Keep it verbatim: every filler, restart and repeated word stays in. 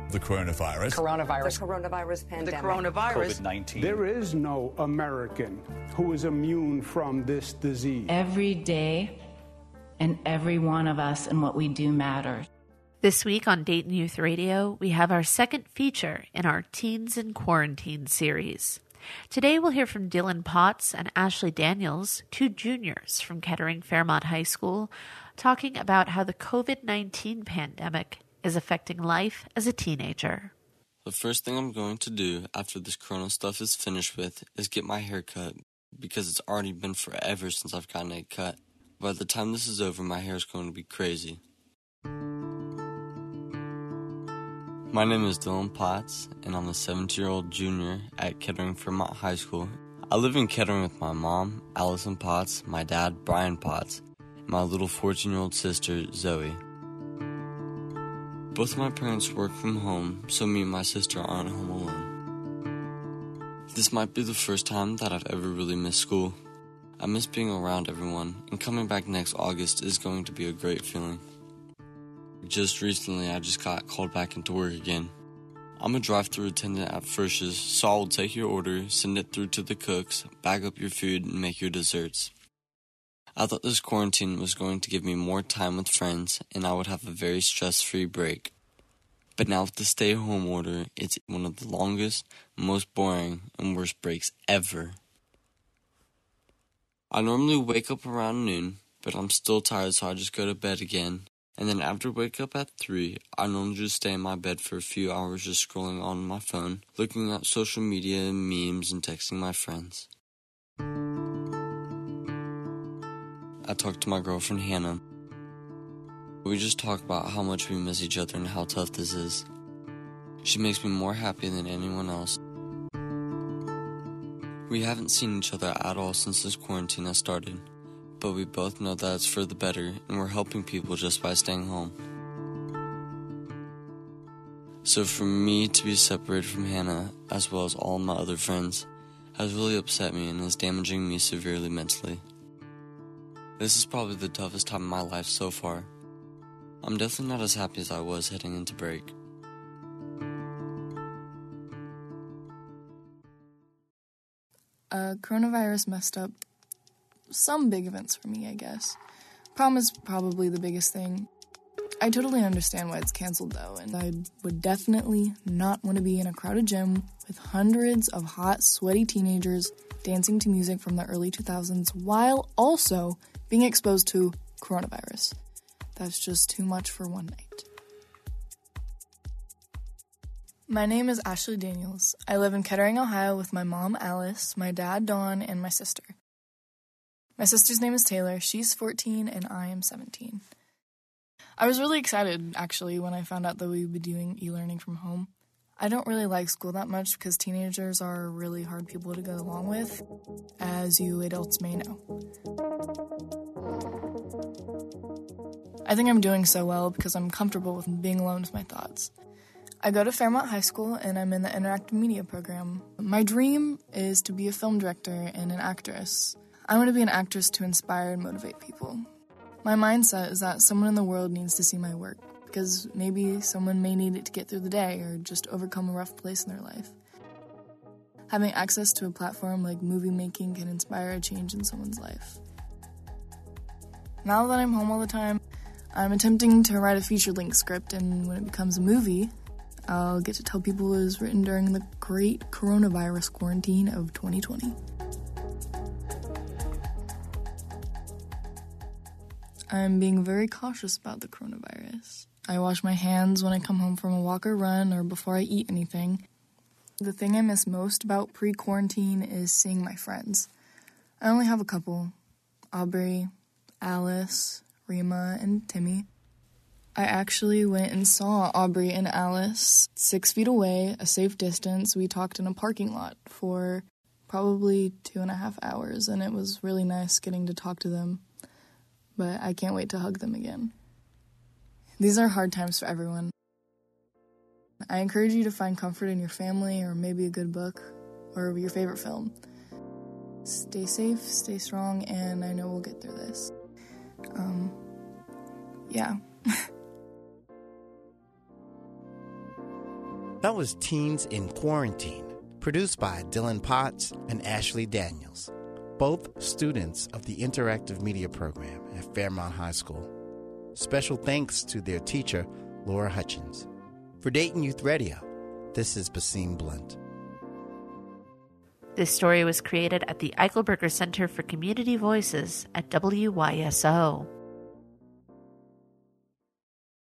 The coronavirus. Coronavirus. The coronavirus pandemic. The coronavirus. COVID nineteen. There is no American who is immune from this disease. Every day and every one of us and what we do matters. This week on Dayton Youth Radio, we have our second feature in our Teens in Quarantine series. Today we'll hear from Dylan Potts and Ashley Daniels, two juniors from Kettering Fairmont High School, talking about how the COVID nineteen pandemic is affecting life as a teenager. The first thing I'm going to do after this corona stuff is finished with is get my hair cut, because it's already been forever since I've gotten it cut. By the time this is over, my hair is going to be crazy. My name is Dylan Potts, and I'm a seventeen-year-old junior at Kettering Fairmont High School. I live in Kettering with my mom, Allison Potts, my dad, Brian Potts, and my little fourteen-year-old sister, Zoe. Both of my parents work from home, so me and my sister aren't home alone. This might be the first time that I've ever really missed school. I miss being around everyone, and coming back next August is going to be a great feeling. Just recently, I just got called back into work again. I'm a drive-thru attendant at Frisch's, so I will take your order, send it through to the cooks, bag up your food, and make your desserts. I thought this quarantine was going to give me more time with friends, and I would have a very stress-free break. But now with the stay-at-home order, it's one of the longest, most boring, and worst breaks ever. I normally wake up around noon, but I'm still tired, so I just go to bed again. And then after wake up at three, I normally just stay in my bed for a few hours just scrolling on my phone, looking at social media, memes, and texting my friends. I talked to my girlfriend Hannah. We just talk about how much we miss each other and how tough this is. She makes me more happy than anyone else. We haven't seen each other at all since this quarantine has started. But we both know that it's for the better, and we're helping people just by staying home. So for me to be separated from Hannah, as well as all my other friends, has really upset me and is damaging me severely mentally. This is probably the toughest time of my life so far. I'm definitely not as happy as I was heading into break. Uh, coronavirus messed up some big events for me, I guess. Prom is probably the biggest thing. I totally understand why it's canceled, though, and I would definitely not want to be in a crowded gym with hundreds of hot, sweaty teenagers dancing to music from the early two thousands while also being exposed to coronavirus. That's just too much for one night. My name is Ashley Daniels. I live in Kettering, Ohio with my mom, Alice, my dad, Dawn, and my sister. My sister's name is Taylor. She's fourteen, and I am seventeen. I was really excited, actually, when I found out that we would be doing e-learning from home. I don't really like school that much because teenagers are really hard people to go along with, as you adults may know. I think I'm doing so well because I'm comfortable with being alone with my thoughts. I go to Fairmont High School, and I'm in the interactive media program. My dream is to be a film director and an actress. I want to be an actress to inspire and motivate people. My mindset is that someone in the world needs to see my work, because maybe someone may need it to get through the day or just overcome a rough place in their life. Having access to a platform like movie making can inspire a change in someone's life. Now that I'm home all the time, I'm attempting to write a feature-length script, and when it becomes a movie, I'll get to tell people it was written during the great coronavirus quarantine of twenty twenty. I'm being very cautious about the coronavirus. I wash my hands when I come home from a walk or run or before I eat anything. The thing I miss most about pre-quarantine is seeing my friends. I only have a couple. Aubrey, Alice, Rima, and Timmy. I actually went and saw Aubrey and Alice six feet away, a safe distance. We talked in a parking lot for probably two and a half hours, and it was really nice getting to talk to them. But I can't wait to hug them again. These are hard times for everyone. I encourage you to find comfort in your family or maybe a good book or your favorite film. Stay safe, stay strong, and I know we'll get through this. Um, yeah. That was Teens in Quarantine, produced by Dylan Potts and Ashley Daniels, both students of the Interactive Media Program at Fairmount High School. Special thanks to their teacher, Laura Hutchins. For Dayton Youth Radio, this is Basim Blunt. This story was created at the Eichelberger Center for Community Voices at W Y S O.